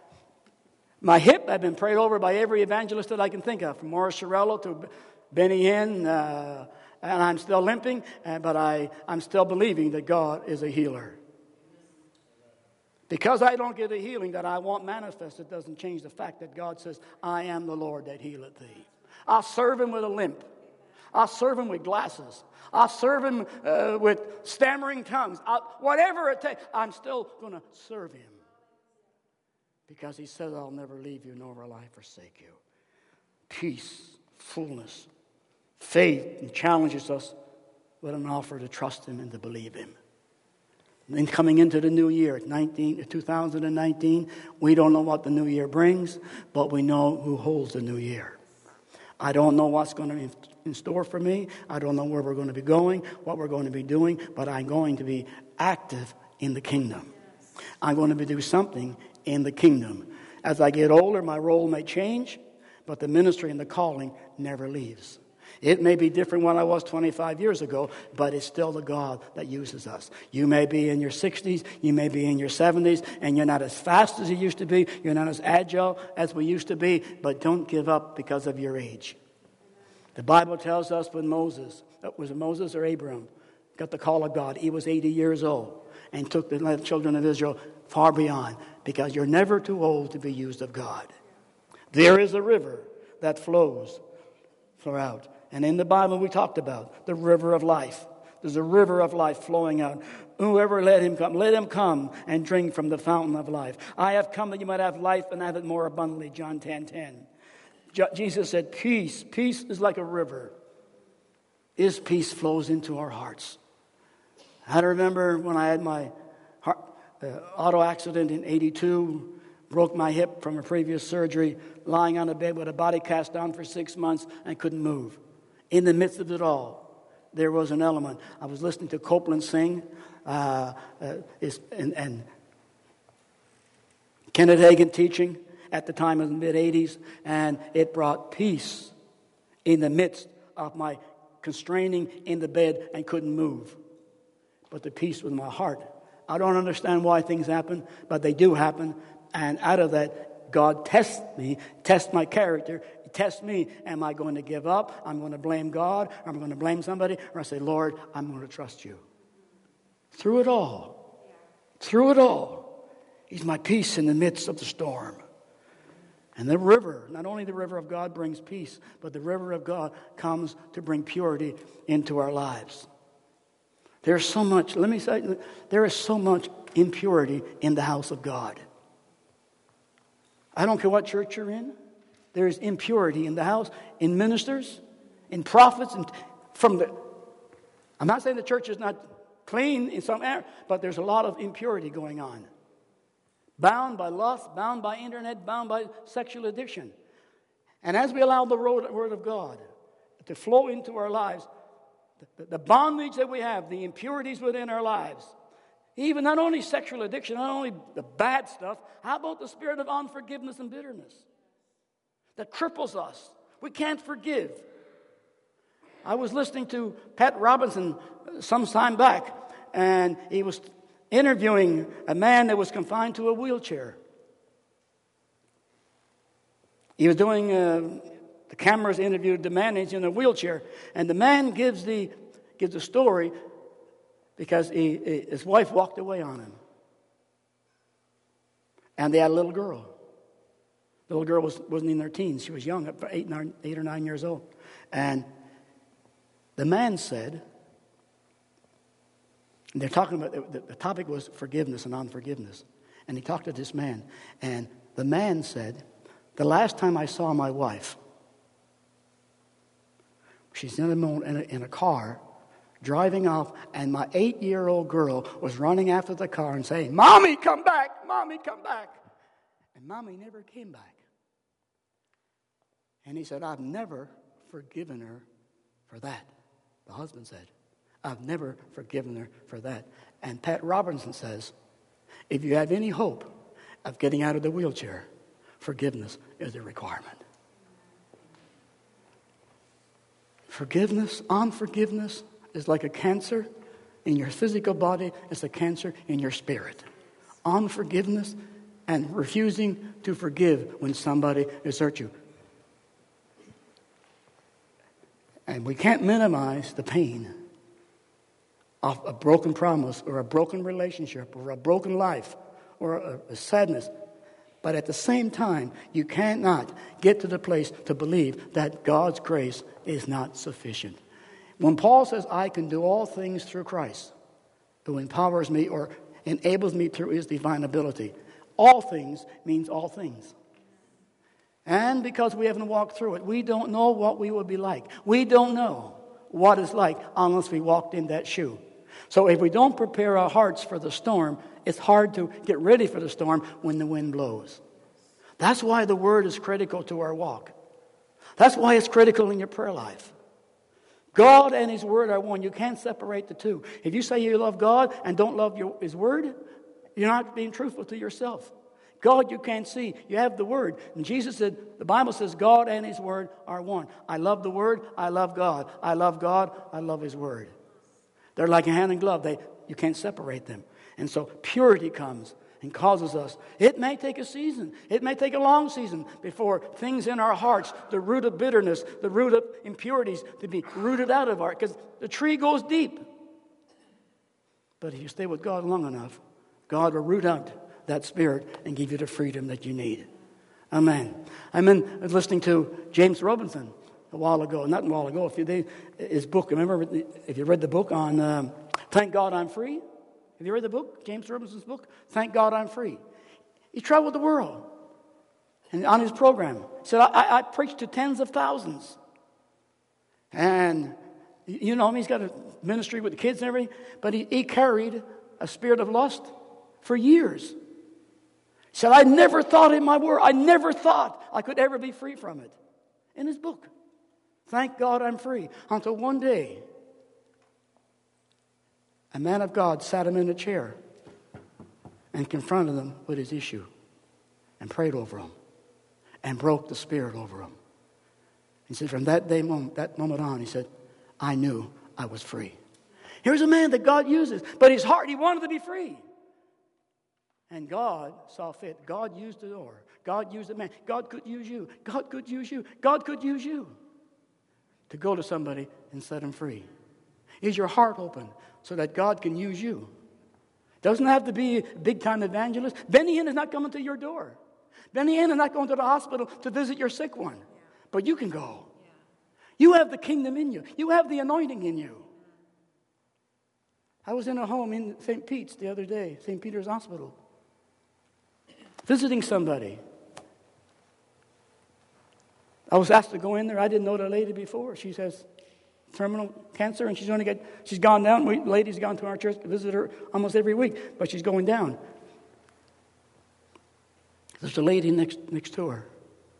My hip, I've been prayed over by every evangelist that I can think of, from Morris Shirello to Benny Hinn, uh, and I'm still limping, uh, but I, I'm still believing that God is a healer. Because I don't get a healing that I want manifested doesn't change the fact that God says, I am the Lord that healeth thee. I'll serve him with a limp. I'll serve him with glasses. I'll serve him uh, with stammering tongues. I'll, whatever it takes, I'm still going to serve him. Because he says, I'll never leave you, nor will I forsake you. Peace, fullness, faith, and challenges us with an offer to trust him and to believe him. And coming into the new year, nineteen, two thousand nineteen, we don't know what the new year brings, but we know who holds the new year. I don't know what's going to be in store for me. I don't know where we're going to be going, what we're going to be doing, but I'm going to be active in the kingdom. I'm going to be doing something in the kingdom. As I get older, my role may change, but the ministry and the calling never leaves. It may be different when I was twenty-five years ago, but it's still the God that uses us. You may be in your sixties, you may be in your seventies, and you're not as fast as you used to be, you're not as agile as we used to be, but don't give up because of your age. The Bible tells us when Moses, was it Moses or Abraham, got the call of God, he was eighty years old and took the children of Israel far beyond, because you're never too old to be used of God. There is a river that flows throughout. And in the Bible we talked about the river of life. There's a river of life flowing out. Whoever let him come, let him come and drink from the fountain of life. I have come that you might have life and have it more abundantly, John ten ten. Jesus said, peace. Peace is like a river. His peace flows into our hearts. I remember when I had my heart, uh, auto accident in eighty-two, broke my hip from a previous surgery, lying on a bed with a body cast down for six months and couldn't move. In the midst of it all, there was an element. I was listening to Copeland sing uh, uh, is, and, and Kenneth Hagin teaching at the time of the mid-eighties, and it brought peace in the midst of my constraining in the bed and couldn't move. But the peace was in my heart. I don't understand why things happen, but they do happen. And out of that, God tests me, tests my character, tests me. Am I going to give up? I'm going to blame God? Or I'm going to blame somebody? Or I say, Lord, I'm going to trust you. Through it all, through it all, he's my peace in the midst of the storm. And the river, not only the river of God brings peace, but the river of God comes to bring purity into our lives. There's so much, let me say, there is so much impurity in the house of God. I don't care what church you're in. There is impurity in the house, in ministers, in prophets, and from the. I'm not saying the church is not clean in some area, but there's a lot of impurity going on. Bound by lust, bound by internet, bound by sexual addiction. And as we allow the word of God to flow into our lives, the, the bondage that we have, the impurities within our lives, even not only sexual addiction, not only the bad stuff, how about the spirit of unforgiveness and bitterness that cripples us? We can't forgive. I was listening to Pat Robinson some time back, and he was interviewing a man that was confined to a wheelchair. He was doing, uh, the cameras interviewed the man, he's in a wheelchair, and the man gives the gives the story because he, he, his wife walked away on him. And they had a little girl. The little girl was, wasn't in her teens. She was young, eight, nine, eight or nine years old. And the man said, and they're talking about, the, the topic was forgiveness and unforgiveness. And he talked to this man. And the man said, the last time I saw my wife, she's in a, in a, in a car, driving off, and my eight-year-old girl was running after the car and saying, Mommy, come back! Mommy, come back! And Mommy never came back. And he said, I've never forgiven her for that. The husband said, I've never forgiven her for that. And Pat Robinson says, if you have any hope of getting out of the wheelchair, forgiveness is a requirement. Forgiveness, unforgiveness is like a cancer in your physical body. It's a cancer in your spirit. Unforgiveness and refusing to forgive when somebody has hurt you. And we can't minimize the pain of a broken promise or a broken relationship or a broken life or a, a sadness. But at the same time, you cannot get to the place to believe that God's grace is not sufficient. When Paul says, I can do all things through Christ, who empowers me or enables me through his divine ability, all things means all things. And because we haven't walked through it, we don't know what we will be like. We don't know what it's like unless we walked in that shoe. So if we don't prepare our hearts for the storm, it's hard to get ready for the storm when the wind blows. That's why the Word is critical to our walk. That's why it's critical in your prayer life. God and His Word are one. You can't separate the two. If you say you love God and don't love your, His Word, you're not being truthful to yourself. God you can't see. You have the Word. And Jesus said, the Bible says God and His Word are one. I love the Word. I love God. I love God. I love His Word. They're like a hand and glove. They, you can't separate them. And so purity comes and causes us. It may take a season. It may take a long season before things in our hearts, the root of bitterness, the root of impurities, to be rooted out of our, because the tree goes deep. But if you stay with God long enough, God will root out that spirit and give you the freedom that you need. Amen. I'm in listening to James Robinson a while ago, not a while ago, a few days, his book. Remember, if you read the book on um, Thank God I'm Free? Have you read the book, James Robinson's book? Thank God I'm Free. He traveled the world. And on his program, he said, I, I preached to tens of thousands. And, you know, he's got a ministry with the kids and everything, but he, he carried a spirit of lust for years. He said, I never thought in my world, I never thought I could ever be free from it. In his book, Thank God I'm Free. Until one day, a man of God sat him in a chair and confronted him with his issue and prayed over him and broke the spirit over him. He said, from that day moment, that moment on, he said, I knew I was free. Here's a man that God uses, but his heart, he wanted to be free. And God saw fit. God used the door. God used the man. God could use you. God could use you. God could use you to go to somebody and set them free. Is your heart open so that God can use you? Doesn't have to be a big-time evangelist. Benny Hinn is not coming to your door. Benny Hinn is not going to the hospital to visit your sick one. But you can go. You have the kingdom in you. You have the anointing in you. I was in a home in Saint Pete's the other day, Saint Peter's Hospital, visiting somebody. I was asked to go in there. I didn't know the lady before. She has terminal cancer, and she's only got, she's gone down. We, ladies gone to our church to visit her almost every week, but she's going down. There's a lady next next to her.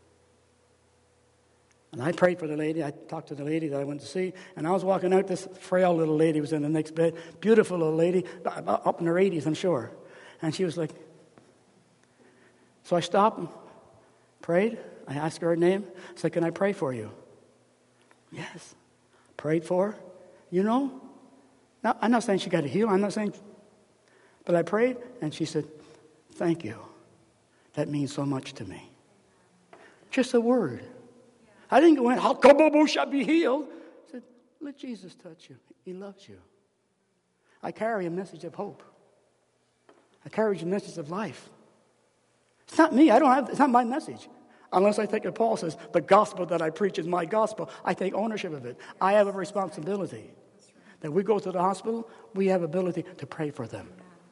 And I prayed for the lady. I talked to the lady that I went to see, and I was walking out. This frail little lady was in the next bed. Beautiful little lady, up in her eighties, I'm sure. And she was like, so I stopped and prayed. I asked her her name. I said, can I pray for you? Yes. Prayed for her. You know, now, I'm not saying she got to heal. I'm not saying, but I prayed, and she said, thank you. That means so much to me. Just a word. I didn't go in, how come I shall be healed? I said, let Jesus touch you. He loves you. I carry a message of hope. I carry a message of life. It's not me. I don't have, it's not my message. Unless I take what Paul says, the gospel that I preach is my gospel. I take ownership of it. I have a responsibility. That we go to the hospital, we have ability to pray for them.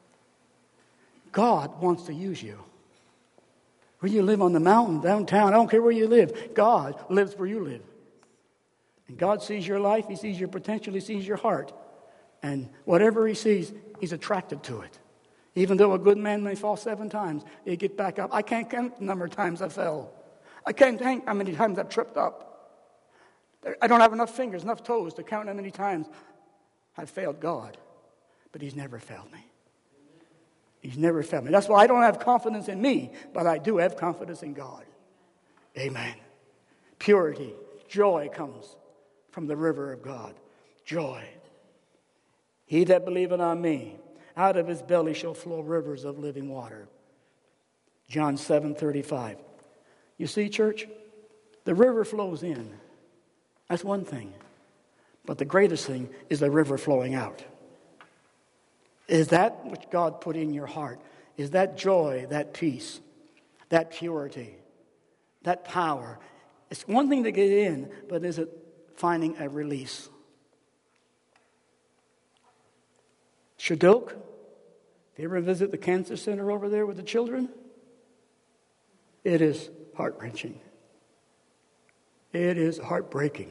God wants to use you. Where you live on the mountain, downtown, I don't care where you live. God lives where you live. And God sees your life, He sees your potential, He sees your heart. And whatever He sees, He's attracted to it. Even though a good man may fall seven times, he get back up. I can't count the number of times I fell. I can't count how many times I've tripped up. I don't have enough fingers, enough toes to count how many times I've failed God. But He's never failed me. He's never failed me. That's why I don't have confidence in me, but I do have confidence in God. Amen. Purity, joy comes from the river of God. Joy. He that believeth on me, out of his belly shall flow rivers of living water. John seven thirty-five. You see, church, the river flows in. That's one thing. But the greatest thing is the river flowing out. Is that what God put in your heart? Is that joy, that peace, that purity, that power? It's one thing to get in, but is it finding a release? Shadok, if you ever visit the cancer center over there with the children, it is heart-wrenching. It is heartbreaking.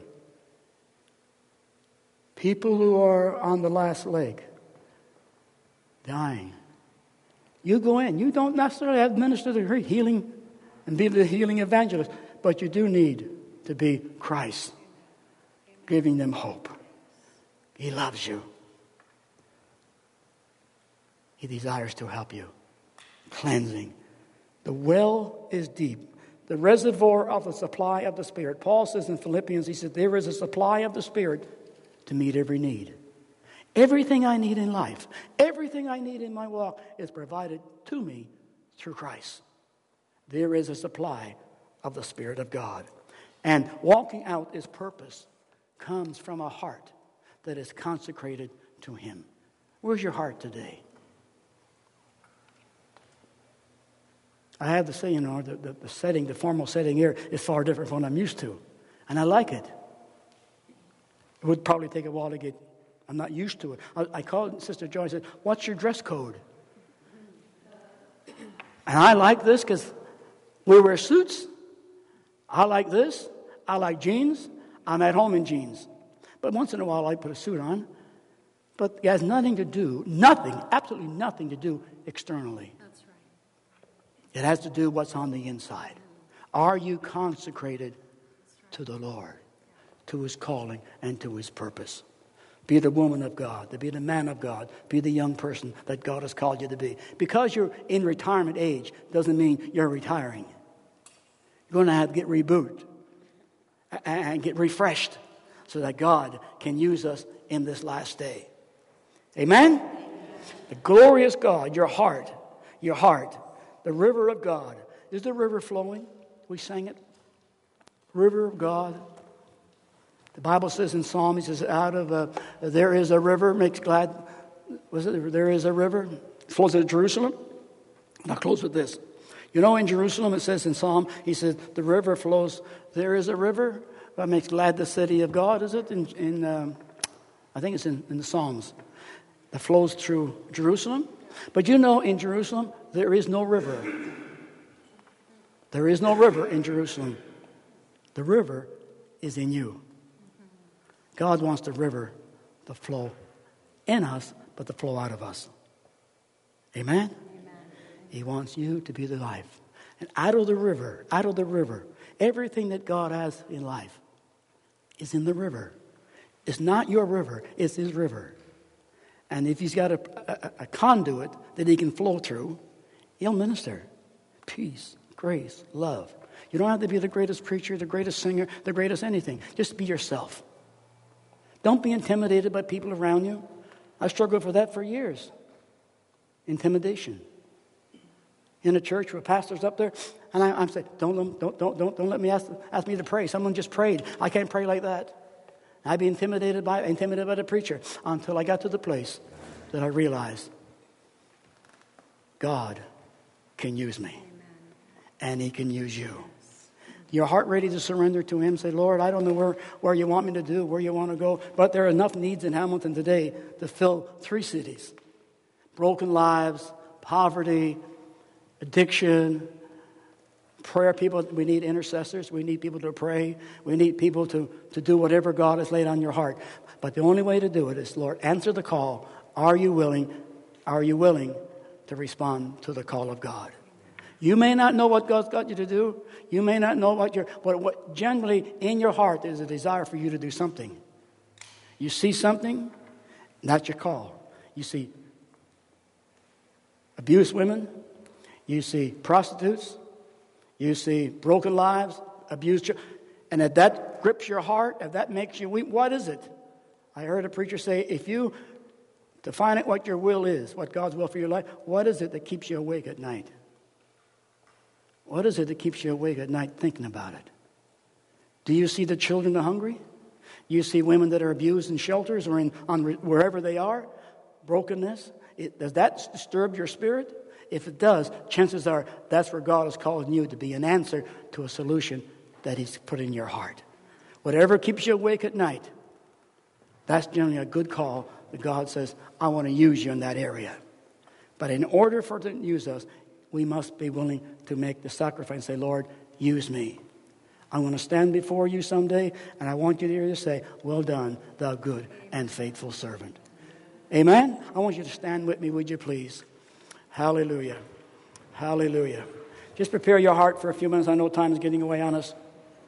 People who are on the last leg, dying. You go in. You don't necessarily have to minister the healing and be the healing evangelist, but you do need to be Christ, giving them hope. He loves you. He desires to help you. Cleansing. The well is deep. The reservoir of the supply of the Spirit. Paul says in Philippians, he said, there is a supply of the Spirit to meet every need. Everything I need in life, everything I need in my walk is provided to me through Christ. There is a supply of the Spirit of God. And walking out His purpose comes from a heart that is consecrated to Him. Where's your heart today? I have to say, you know, the, the, the setting, the formal setting here is far different from what I'm used to. And I like it. It would probably take a while to get, I'm not used to it. I, I called Sister Joy and said, what's your dress code? And I like this because we wear suits. I like this. I like jeans. I'm at home in jeans. But once in a while I put a suit on. But it has nothing to do, nothing, absolutely nothing to do externally. That's right. It has to do what's on the inside. Are you consecrated to the Lord, to His calling, and to His purpose? Be the woman of God, to be the man of God, be the young person that God has called you to be. Because you're in retirement age doesn't mean you're retiring. You're going to have to get rebooted and get refreshed so that God can use us in this last day. Amen? The glorious God, your heart, your heart, the river of God. Is the river flowing? We sang it. River of God. The Bible says in Psalm, He says, out of a, there is a river, makes glad, was it, there is a river, flows to Jerusalem. And I'll close with this. You know, in Jerusalem, it says in Psalm, He says, the river flows, there is a river that makes glad the city of God, is it? In, in um, I think it's in, in the Psalms. That flows through Jerusalem. But you know, in Jerusalem, there is no river. There is no river in Jerusalem. The river is in you. God wants the river to flow in us, but to flow out of us. Amen? Amen? He wants you to be the life. And out of the river, out of the river, everything that God has in life is in the river. It's not your river, it's His river. And if He's got a, a, a conduit that He can flow through, He'll minister. Peace, grace, love. You don't have to be the greatest preacher, the greatest singer, the greatest anything. Just be yourself. Don't be intimidated by people around you. I struggled with that for years. Intimidation. In a church where pastors up there, and I, I'm saying, don't, don't, don't, don't, don't let me ask, ask me to pray. Someone just prayed. I can't pray like that. I'd be intimidated by intimidated by the preacher until I got to the place that I realized God can use me. Amen. And He can use you. Your heart ready to surrender to Him? Say, Lord, I don't know where, where you want me to do, where you want to go, but there are enough needs in Hamilton today to fill three cities. Broken lives, poverty, addiction, prayer people. We need intercessors. We need people to pray. We need people to, to do whatever God has laid on your heart. But the only way to do it is, Lord, answer the call. Are you willing? Are you willing to respond to the call of God? You may not know what God's got you to do. You may not know what you're, but what generally in your heart is a desire for you to do something. You see something, that's your call. You see abused women. You see prostitutes. You see broken lives, abused children. And at that that grips your heart, if that makes you weep, what is it? I heard a preacher say, if you define it what your will is, what God's will for your life, what is it that keeps you awake at night? What is it that keeps you awake at night thinking about it? Do you see the children that are hungry? Do you see women that are abused in shelters or in on wherever they are? Brokenness? It, does that disturb your spirit? If it does, chances are that's where God is calling you to be an answer to a solution that He's put in your heart. Whatever keeps you awake at night, that's generally a good call that God says, I want to use you in that area. But in order for Him to use us, we must be willing to make the sacrifice and say, Lord, use me. I'm going to stand before you someday, and I want you to hear you say, well done, thou good and faithful servant. Amen? I want you to stand with me, would you please? Hallelujah. Hallelujah. Just prepare your heart for a few minutes. I know time is getting away on us.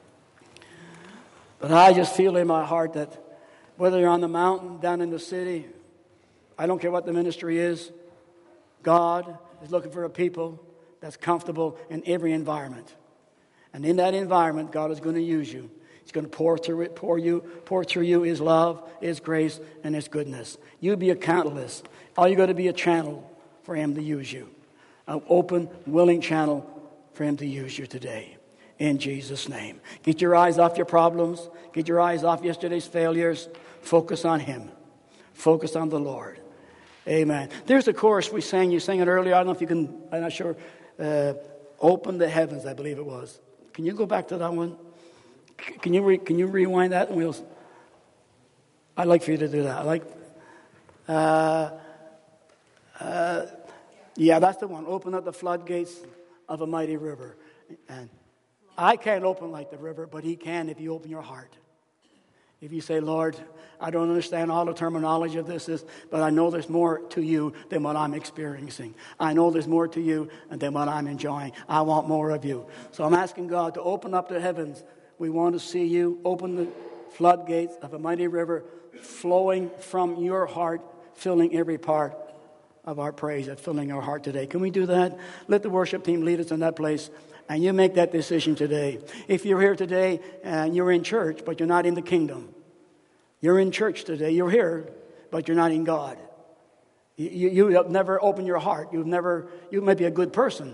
But I just feel in my heart that whether you're on the mountain, down in the city, I don't care what the ministry is, God is looking for a people that's comfortable in every environment. And in that environment, God is going to use you. He's going to pour through it, pour you, pour through you His love, His grace, and His goodness. You be a catalyst. All you got to be a channel for Him to use you. An open, willing channel for Him to use you today. In Jesus' name. Get your eyes off your problems. Get your eyes off yesterday's failures. Focus on Him. Focus on the Lord. Amen. There's a chorus we sang. You sang it earlier. I don't know if you can, I'm not sure. Uh, Open the heavens, I believe it was. Can you go back to that one? Can you re, can you rewind that? And we'll, I'd like for you to do that. I like, uh, uh, yeah, that's the one. Open up the floodgates of a mighty river. And I can't open like the river, but He can if you open your heart. If you say, Lord, I don't understand all the terminology of this, this, but I know there's more to you than what I'm experiencing. I know there's more to you than what I'm enjoying. I want more of you. So I'm asking God to open up the heavens. We want to see you. Open the floodgates of a mighty river flowing from your heart, filling every part of our praise, and filling our heart today. Can we do that? Let the worship team lead us in that place. And you make that decision today. If you're here today and you're in church, but you're not in the kingdom. You're in church today. You're here, but you're not in God. You, you have never opened your heart. You've never, you may be a good person,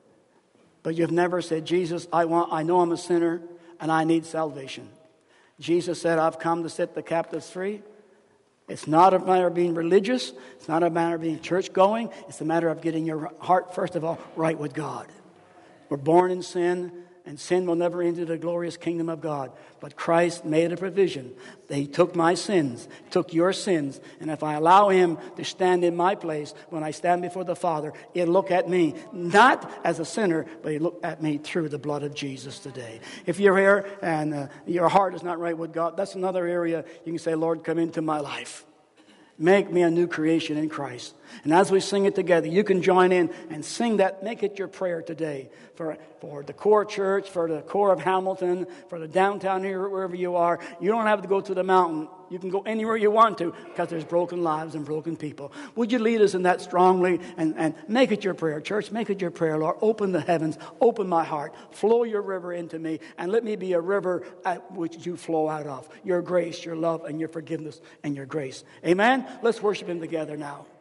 but you've never said, Jesus, I want, I know I'm a sinner and I need salvation. Jesus said, I've come to set the captives free. It's not a matter of being religious. It's not a matter of being church going. It's a matter of getting your heart, first of all, right with God. We're born in sin, and sin will never enter the glorious kingdom of God. But Christ made a provision. He took my sins, took your sins, and if I allow Him to stand in my place, when I stand before the Father, He'll look at me, not as a sinner, but He'll look at me through the blood of Jesus today. If you're here and uh, your heart is not right with God, that's another area you can say, Lord, come into my life. Make me a new creation in Christ. And as we sing it together, you can join in and sing that. Make it your prayer today for, for the core church, for the core of Hamilton, for the downtown here, wherever you are. You don't have to go to the mountain. You can go anywhere you want to because there's broken lives and broken people. Would you lead us in that strongly and, and make it your prayer, church? Make it your prayer, Lord. Open the heavens. Open my heart. Flow your river into me and let me be a river at which you flow out of. Your grace, your love, and your forgiveness and your grace. Amen? Let's worship Him together now.